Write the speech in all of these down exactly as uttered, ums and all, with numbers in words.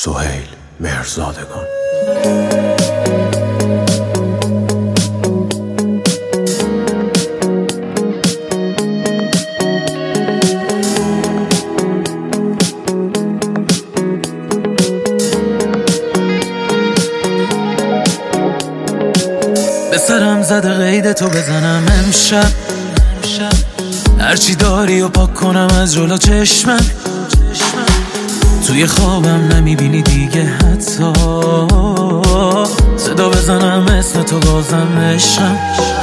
سهیل مهرزادگان. به سرم زده قید تو بزنم امشب، هرچی داری و پاک کنم از جلو چشمم. توی خوابم نمیبینی دیگه حتی، صدا بزنم اسم تو بازم عشقم.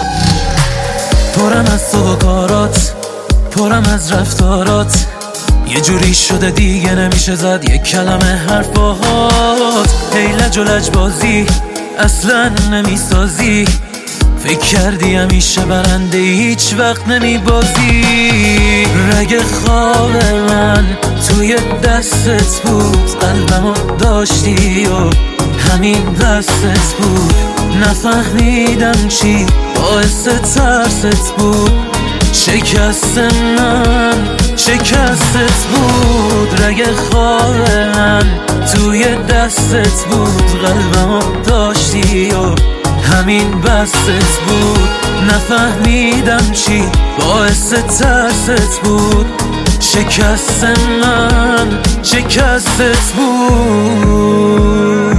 پرم از تو و کارات، پرم از رفتارات، یه جوری شده دیگه نمیشه زد یک کلمه حرف باهات. هی لج و لج بازی اصلا نمیسازی، فکر کردی همیشه برنده هیچ وقت نمیبازی. رگ خواب من توی دستت بود، قلبمو داشتی و همین دستت بود. نفهمیدم چی باعث ترست بود، شکست من شکستت بود. رگ خواب من توی دستت بود، قلبمو داشتی و همین بستت بود. نفهمیدم چی باعث ترست بود، شکست من شکستت بود.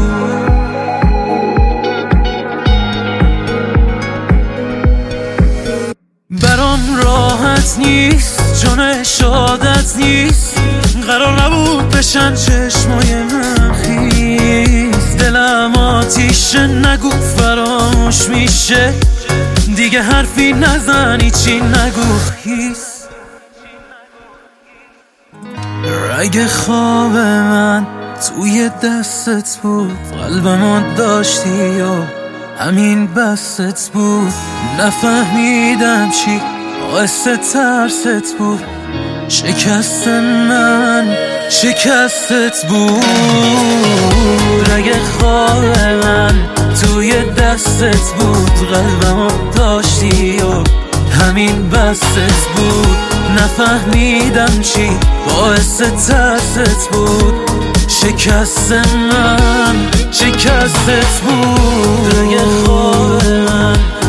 برام راحت نیست، چون شادت نیست، قرار نبود بشن چشمای من خیس. دلم آتیشه نگو فراموش میشه، دیگه حرفی نزنی چی نگو هیس. رگ خواب من توی دستت بود، قلبمو داشتی و همین بستت بود. نفهمیدم چی باعث ترست بود، شکست من شکستت بود. رگ خواب من توی دستت بود، قلبمو داشتی و همین بستت بود. نفهمیدم چی باعث ترست بود، شکست من شکستت بود. رگ خواب من